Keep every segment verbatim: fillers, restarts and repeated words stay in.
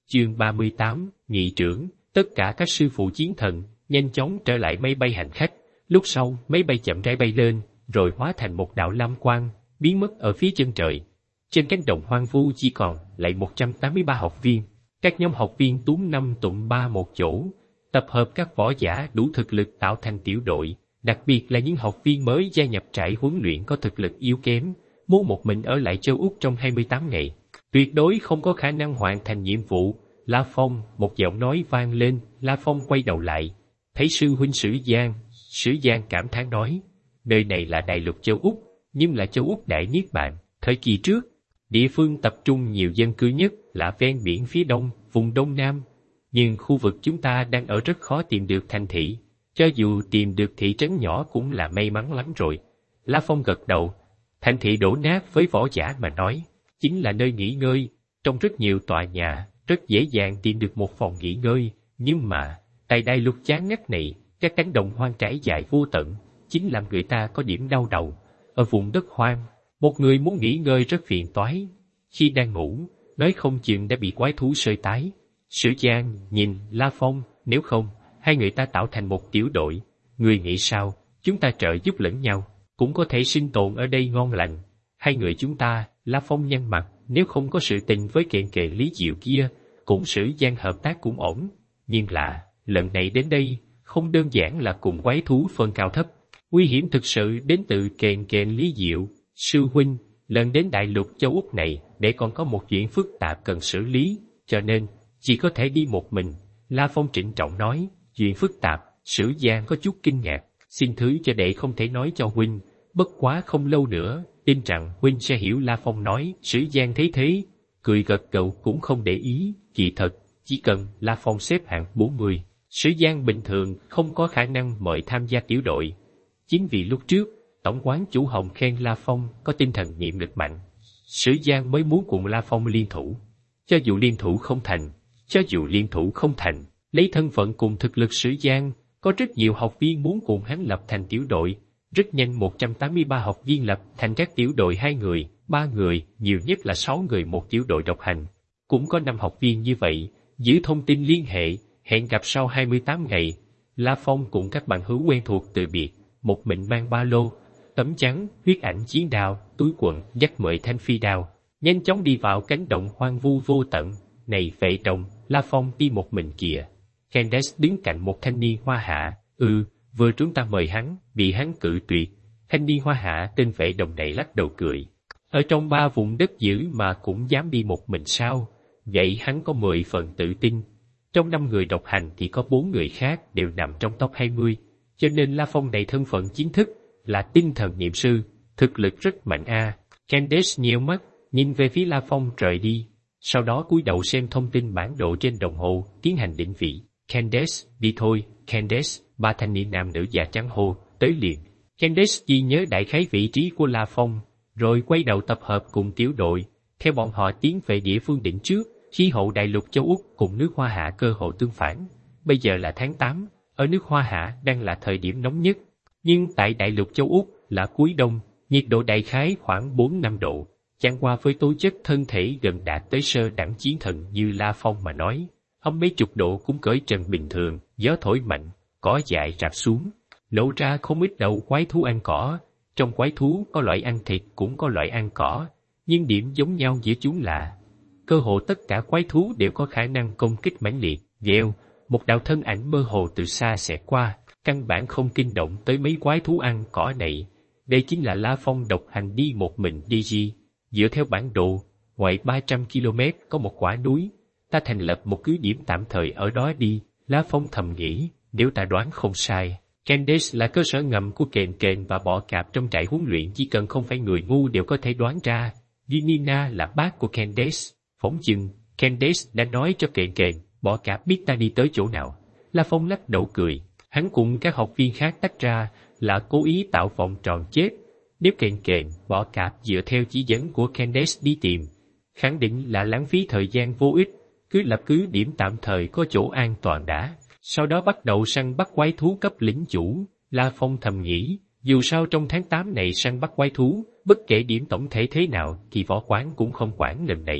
Chương ba mươi tám, Nghị trưởng, tất cả các sư phụ chiến thần, nhanh chóng trở lại máy bay hành khách. Lúc sau, máy bay chậm rãi bay lên, rồi hóa thành một đạo lam quang, biến mất ở phía chân trời. Trên cánh đồng hoang vu chỉ còn lại một trăm tám mươi ba học viên. Các nhóm học viên túm năm tụm ba một chỗ, tập hợp các võ giả đủ thực lực tạo thành tiểu đội, đặc biệt là những học viên mới gia nhập trại huấn luyện có thực lực yếu kém, muốn một mình ở lại châu Úc trong hai mươi tám ngày. Tuyệt đối không có khả năng hoàn thành nhiệm vụ. La Phong, một giọng nói vang lên. La Phong quay đầu lại, thấy sư huynh Sử Giang. Sử Giang cảm thán nói, nơi này là đại lục châu Úc, nhưng là châu Úc đại niết bàn. Thời kỳ trước, địa phương tập trung nhiều dân cư nhất là ven biển phía đông, vùng đông nam. Nhưng khu vực chúng ta đang ở rất khó tìm được thành thị. Cho dù tìm được thị trấn nhỏ cũng là may mắn lắm rồi. La Phong gật đầu. Thành thị đổ nát với võ giả mà nói, chính là nơi nghỉ ngơi. Trong rất nhiều tòa nhà, rất dễ dàng tìm được một phòng nghỉ ngơi. Nhưng mà, tại đại lục chán ngắt này, các cánh đồng hoang trải dài vô tận, chính làm người ta có điểm đau đầu. Ở vùng đất hoang, một người muốn nghỉ ngơi rất phiền toái. Khi đang ngủ, nói không chừng đã bị quái thú sơi tái. Sử Giang nhìn La Phong, nếu không, hai người ta tạo thành một tiểu đội. Người nghĩ sao, chúng ta trợ giúp lẫn nhau, cũng có thể sinh tồn ở đây ngon lành. Hai người chúng ta, La Phong nhăn mặt, nếu không có sự tình với kện kệ Lý Diệu kia, cũng Sử Giang hợp tác cũng ổn. Nhưng là, lần này đến đây, không đơn giản là cùng quái thú phân cao thấp. Nguy hiểm thực sự đến từ kện kệ Lý Diệu. Sư huynh, lần đến đại lục châu Úc này để còn có một chuyện phức tạp cần xử lý, cho nên chỉ có thể đi một mình. La Phong trịnh trọng nói, chuyện phức tạp. Sử Giang có chút kinh ngạc, xin thứ cho đệ không thể nói cho huynh, bất quá không lâu nữa, tin rằng huynh sẽ hiểu. La Phong nói. Sử Giang thấy thế, cười gật gù cũng không để ý, kỳ thật, chỉ cần La Phong xếp hạng bốn mươi, Sử Giang bình thường không có khả năng mời tham gia tiểu đội. Chính vì lúc trước, tổng quán chủ Hồng khen La Phong có tinh thần nhiệm lực mạnh, Sử Giang mới muốn cùng La Phong liên thủ. Cho dù liên thủ không thành, cho dù liên thủ không thành, lấy thân phận cùng thực lực Sử Giang, có rất nhiều học viên muốn cùng hắn lập thành tiểu đội. Rất nhanh một trăm tám mươi ba học viên lập thành các tiểu đội hai người, ba người, nhiều nhất là sáu người một tiểu đội độc hành. Cũng có năm học viên như vậy, giữ thông tin liên hệ, hẹn gặp sau hai mươi tám ngày. La Phong cùng các bạn hữu quen thuộc từ biệt, một mình mang ba lô, tấm chắn, huyết ảnh chiến đao, túi quần, dắt mười thanh phi đao, nhanh chóng đi vào cánh đồng hoang vu vô tận. Này vệ đồng, La Phong đi một mình kìa. Candace đứng cạnh một thanh niên hoa hạ. Ừ, vừa chúng ta mời hắn, bị hắn cự tuyệt. Thanh niên hoa hạ tên vệ đồng này lắc đầu cười. Ở trong ba vùng đất dữ mà cũng dám đi một mình sao? Vậy hắn có mười phần tự tin. Trong năm người độc hành thì có bốn người khác đều nằm trong top hai mươi. Cho nên La Phong này thân phận chính thức là tinh thần niệm sư, thực lực rất mạnh a. À. Candace nhíu mắt, nhìn về phía La Phong rời đi. Sau đó cúi đầu xem thông tin bản đồ trên đồng hồ, tiến hành định vị. Candace, đi thôi, Candace, ba thanh niên nam nữ da trắng hô, tới liền. Candace ghi nhớ đại khái vị trí của La Phong, rồi quay đầu tập hợp cùng tiểu đội, theo bọn họ tiến về địa phương định trước. Khí hậu đại lục châu Úc cùng nước Hoa Hạ cơ hội tương phản. Bây giờ là tháng tám, ở nước Hoa Hạ đang là thời điểm nóng nhất. Nhưng tại đại lục châu Úc là cuối đông, nhiệt độ đại khái khoảng bốn năm độ. Chẳng qua với tố chất thân thể gần đạt tới sơ đẳng chiến thần như La Phong mà nói, âm mấy chục độ cũng cởi trần bình thường. Gió thổi mạnh, cỏ dại rạp xuống, lộ ra không ít đầu quái thú ăn cỏ. Trong quái thú có loại ăn thịt cũng có loại ăn cỏ, nhưng điểm giống nhau giữa chúng là cơ hồ tất cả quái thú đều có khả năng công kích mãnh liệt. Vèo, một đạo thân ảnh mơ hồ từ xa xẹt qua, căn bản không kinh động tới mấy quái thú ăn cỏ này. Đây chính là La Phong độc hành đi một mình đi gì. Dựa theo bản đồ, ngoài ba trăm ki lô mét có một quả núi, ta thành lập một cứ điểm tạm thời ở đó đi. La Phong thầm nghĩ, nếu ta đoán không sai, Candace là cơ sở ngầm của kền kền và bọ cạp trong trại huấn luyện, chỉ cần không phải người ngu đều có thể đoán ra. Vinina là bác của Candace, phỏng chừng Candace đã nói cho kền kền, bọ cạp biết ta đi tới chỗ nào. La Phong lắc đầu cười, hắn cùng các học viên khác tách ra là cố ý tạo vòng tròn chết. Nếu kền kền, bọ cạp dựa theo chỉ dẫn của Candace đi tìm, khẳng định là lãng phí thời gian vô ích, cứ lập cứ điểm tạm thời có chỗ an toàn đã, sau đó bắt đầu săn bắt quái thú cấp lĩnh chủ. La Phong thầm nghĩ, dù sao trong tháng tám này săn bắt quái thú, bất kể điểm tổng thể thế nào thì võ quán cũng không quản lần này.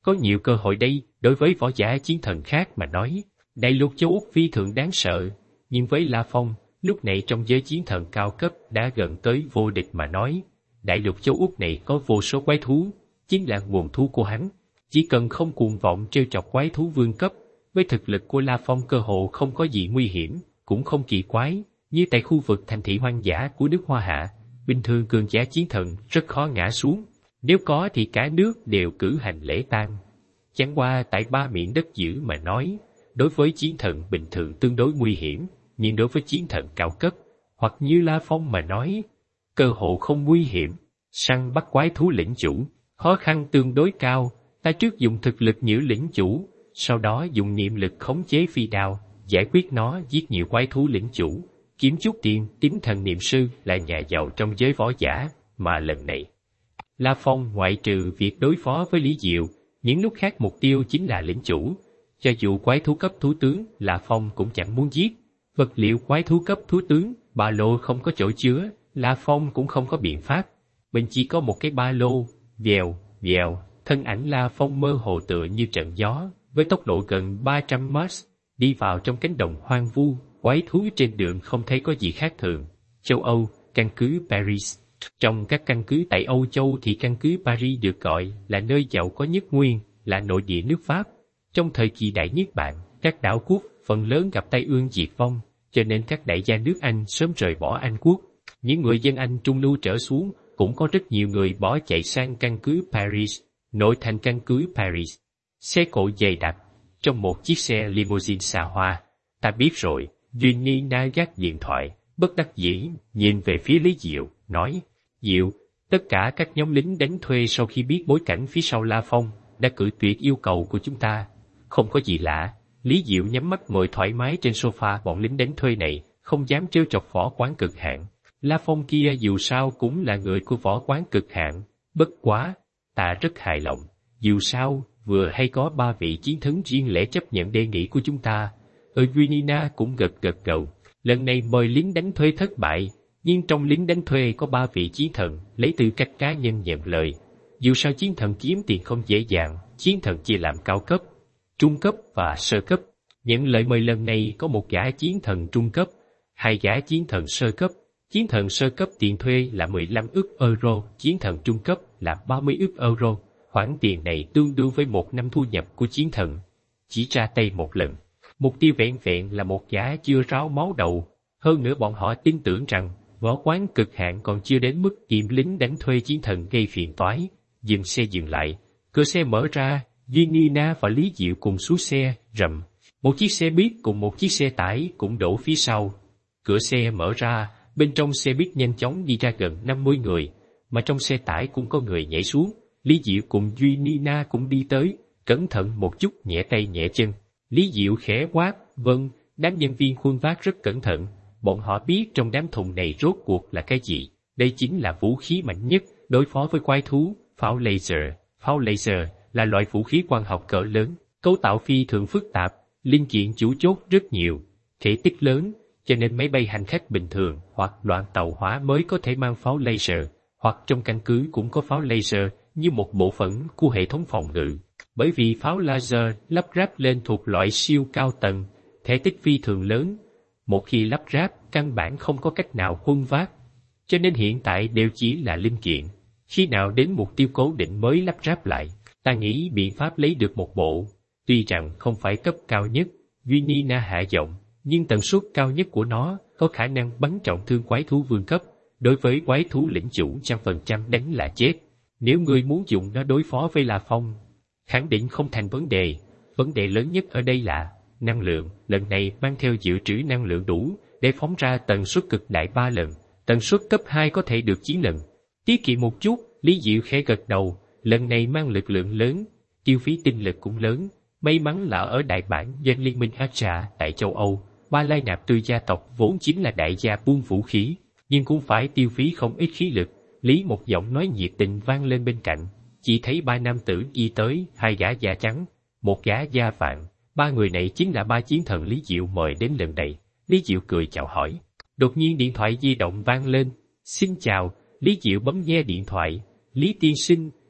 có nhiều cơ hội đây. Đối với võ giả chiến thần khác mà nói, đại lục châu Úc phi thường đáng sợ, nhưng với La Phong, lúc này trong giới chiến thần cao cấp đã gần tới vô địch mà nói, đại lục châu Úc này có vô số quái thú, chính là nguồn thu của hắn. Chỉ cần không cuồng vọng trêu chọc quái thú vương cấp, với thực lực của La Phong cơ hồ không có gì nguy hiểm, cũng không kỳ quái, như tại khu vực thành thị hoang dã của nước Hoa Hạ, bình thường cường giả chiến thần rất khó ngã xuống, nếu có thì cả nước đều cử hành lễ tang. Chẳng qua tại ba miệng đất dữ mà nói, đối với chiến thần bình thường tương đối nguy hiểm, nhưng đối với chiến thần cao cấp, hoặc như La Phong mà nói, cơ hội không nguy hiểm. Săn bắt quái thú lĩnh chủ, khó khăn tương đối cao, ta trước dùng thực lực nhử lĩnh chủ, sau đó dùng niệm lực khống chế phi đao, giải quyết nó, giết nhiều quái thú lĩnh chủ, kiếm chút tiền. Tím thần niệm sư là nhà giàu trong giới võ giả, mà lần này La Phong ngoại trừ việc đối phó với Lý Diệu, những lúc khác mục tiêu chính là lĩnh chủ. Cho dù quái thú cấp thú tướng, La Phong cũng chẳng muốn giết. Vật liệu quái thú cấp thú tướng, ba lô không có chỗ chứa, La Phong cũng không có biện pháp. Mình chỉ có một cái ba lô, vèo, vèo, thân ảnh La Phong mơ hồ tựa như trận gió, với tốc độ gần ba trăm mach, đi vào trong cánh đồng hoang vu. Quái thú trên đường không thấy có gì khác thường. Châu Âu, căn cứ Paris. Trong các căn cứ tại Âu Châu thì căn cứ Paris được gọi là nơi giàu có nhất nguyên, là nội địa nước Pháp. Trong thời kỳ Đại Niết Bàn, các đảo quốc phần lớn gặp tai ương diệt vong, cho nên các đại gia nước Anh sớm rời bỏ Anh quốc. Những người dân Anh trung lưu trở xuống, cũng có rất nhiều người bỏ chạy sang căn cứ Paris, nội thành căn cứ Paris. Xe cộ dày đặc, trong một chiếc xe limousine xa hoa. Ta biết rồi, Junina gác điện thoại, bất đắc dĩ, nhìn về phía Lý Diệu, nói, Diệu, tất cả các nhóm lính đánh thuê sau khi biết bối cảnh phía sau La Phong, đã cự tuyệt yêu cầu của chúng ta. Không có gì lạ, Lý Diệu nhắm mắt ngồi thoải mái trên sofa. Bọn lính đánh thuê này không dám trêu chọc võ quán cực hạn. La Phong kia dù sao cũng là người của võ quán cực hạn, bất quá, ta rất hài lòng. Dù sao, vừa hay có ba vị chiến thần riêng lẻ chấp nhận đề nghị của chúng ta. Eugenia cũng gật gật đầu. Lần này mời lính đánh thuê thất bại, nhưng trong lính đánh thuê có ba vị chiến thần lấy tư cách cá nhân nhận lời. Dù sao chiến thần kiếm tiền không dễ dàng, chiến thần chia làm cao cấp, trung cấp và sơ cấp. Nhận lời mời lần này có một gã chiến thần trung cấp, hai gã chiến thần sơ cấp. Chiến thần sơ cấp tiền thuê là mười lăm ức euro, chiến thần trung cấp là ba mươi ức euro. Khoản tiền này tương đương với một năm thu nhập của chiến thần. Chỉ ra tay một lần, mục tiêu vẹn vẹn là một gã chưa ráo máu đầu. Hơn nữa bọn họ tin tưởng rằng võ quán cực hạn còn chưa đến mức kiệm lính đánh thuê chiến thần gây phiền toái. Dừng xe dừng lại, cửa xe mở ra, Junina và Lý Diệu cùng xuống xe, rầm. Một chiếc xe buýt cùng một chiếc xe tải cũng đổ phía sau. Cửa xe mở ra, bên trong xe buýt nhanh chóng đi ra gần năm mươi người, mà trong xe tải cũng có người nhảy xuống. Lý Diệu cùng Junina cũng đi tới, cẩn thận một chút, nhẹ tay nhẹ chân. Lý Diệu khẽ quát, vâng, đám nhân viên khuân vác rất cẩn thận. Bọn họ biết trong đám thùng này rốt cuộc là cái gì. Đây chính là vũ khí mạnh nhất đối phó với quái thú, pháo laser. Pháo laser là loại vũ khí quang học cỡ lớn, cấu tạo phi thường phức tạp, linh kiện chủ chốt rất nhiều, thể tích lớn, cho nên máy bay hành khách bình thường hoặc loạn tàu hỏa mới có thể mang pháo laser, hoặc trong căn cứ cũng có pháo laser như một bộ phận của hệ thống phòng ngự. Bởi vì pháo laser lắp ráp lên thuộc loại siêu cao tầng, thể tích phi thường lớn, một khi lắp ráp căn bản không có cách nào khuân vác, cho nên hiện tại đều chỉ là linh kiện. Khi nào đến mục tiêu cố định mới lắp ráp lại. Ta nghĩ biện pháp lấy được một bộ, tuy rằng không phải cấp cao nhất, Junina hạ giọng, nhưng tần suất cao nhất của nó có khả năng bắn trọng thương quái thú vương cấp. Đối với quái thú lĩnh chủ trăm phần trăm đánh là chết. Nếu ngươi muốn dùng nó đối phó với La Phong, khẳng định không thành vấn đề. Vấn đề lớn nhất ở đây là năng lượng. Lần này mang theo dự trữ năng lượng đủ để phóng ra tần suất cực đại ba lần. Tần suất cấp hai có thể được chín lần. Tiết kiệm một chút, Lý Diệu khẽ gật đầu. Lần này mang lực lượng lớn, tiêu phí tinh lực cũng lớn. May mắn là ở đại bản doanh liên minh Acha tại châu Âu, Ba Lai Nạp Tư gia tộc vốn chính là đại gia buôn vũ khí, nhưng cũng phải tiêu phí không ít khí lực. Lý một giọng nói nhiệt tình vang lên bên cạnh. Chỉ thấy ba nam tử đi tới, hai gã da trắng, một gã da vàng. Ba người này chính là ba chiến thần Lý Diệu mời đến lần này. Lý Diệu cười chào hỏi. Đột nhiên điện thoại di động vang lên. Xin chào. Lý Diệu bấm nghe điện thoại. Lý tiên sinh,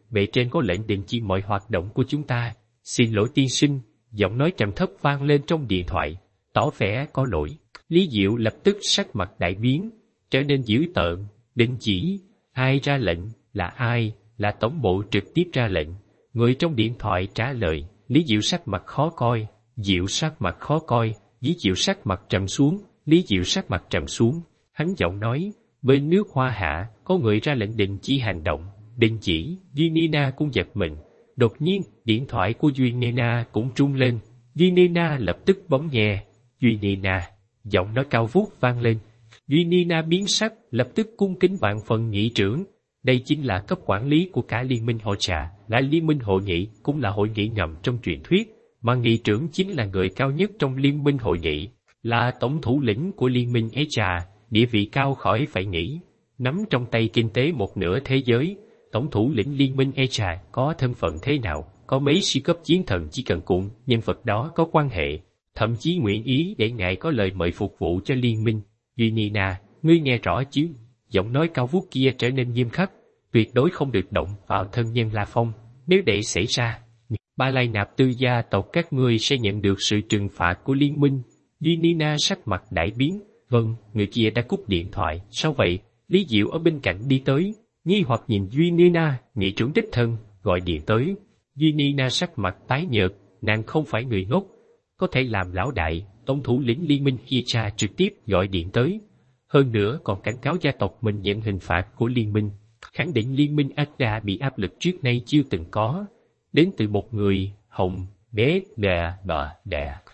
bề trên có lệnh đình chỉ mọi hoạt động của chúng ta. Xin lỗi tiên sinh, giọng nói trầm thấp vang lên trong điện thoại, tỏ vẻ có lỗi. Lý Diệu lập tức sắc mặt đại biến, trở nên dữ tợn. Đình chỉ? Ai ra lệnh? Là ai? Là tổng bộ trực tiếp ra lệnh. Người trong điện thoại trả lời. Lý Diệu sắc mặt khó coi. Diệu sắc mặt khó coi. Lý Diệu sắc mặt trầm xuống. Lý Diệu sắc mặt trầm xuống. Hắn giọng nói, bên nước Hoa Hạ có người ra lệnh đình chỉ hành động. Đình chỉ? Vinina cũng giật mình. Đột nhiên, điện thoại của Vinina cũng rung lên. Vinina lập tức bấm nghe. Vinina, giọng nói cao vút vang lên. Vinina biến sắc, lập tức cung kính vạn phần nghị trưởng. Đây chính là cấp quản lý của cả liên minh hội trà, là liên minh hội nghị, cũng là hội nghị ngầm trong truyền thuyết, mà nghị trưởng chính là người cao nhất trong liên minh hội nghị, là tổng thủ lĩnh của liên minh ấy trà, địa vị cao khỏi phải nghĩ. Nắm trong tay kinh tế một nửa thế giới, tổng thủ lĩnh liên minh e trà có thân phận thế nào, có mấy siêu cấp chiến thần chỉ cần cùng nhân vật đó có quan hệ, thậm chí nguyện ý để ngài có lời mời phục vụ cho liên minh. Vinina, ngươi nghe rõ chứ? Giọng nói cao vút kia trở nên nghiêm khắc, tuyệt đối không được động vào thân nhân La Phong, nếu để xảy ra, Ba Lai Nạp Tư gia tộc các ngươi sẽ nhận được sự trừng phạt của liên minh. Vinina sắc mặt đại biến. Vâng, người kia đã cúp điện thoại. Sao vậy? Lý Diệu ở bên cạnh đi tới, nghi hoặc nhìn Vinina, nghị trưởng đích thân gọi điện tới. Vinina sắc mặt tái nhợt, nàng không phải người ngốc, có thể làm lão đại, tổng thủ lĩnh liên minh Hicha trực tiếp gọi điện tới. Hơn nữa còn cảnh cáo gia tộc mình nhận hình phạt của liên minh, khẳng định liên minh Ada bị áp lực trước nay chưa từng có, đến từ một người, Hồng, bé, đà, bà, đà.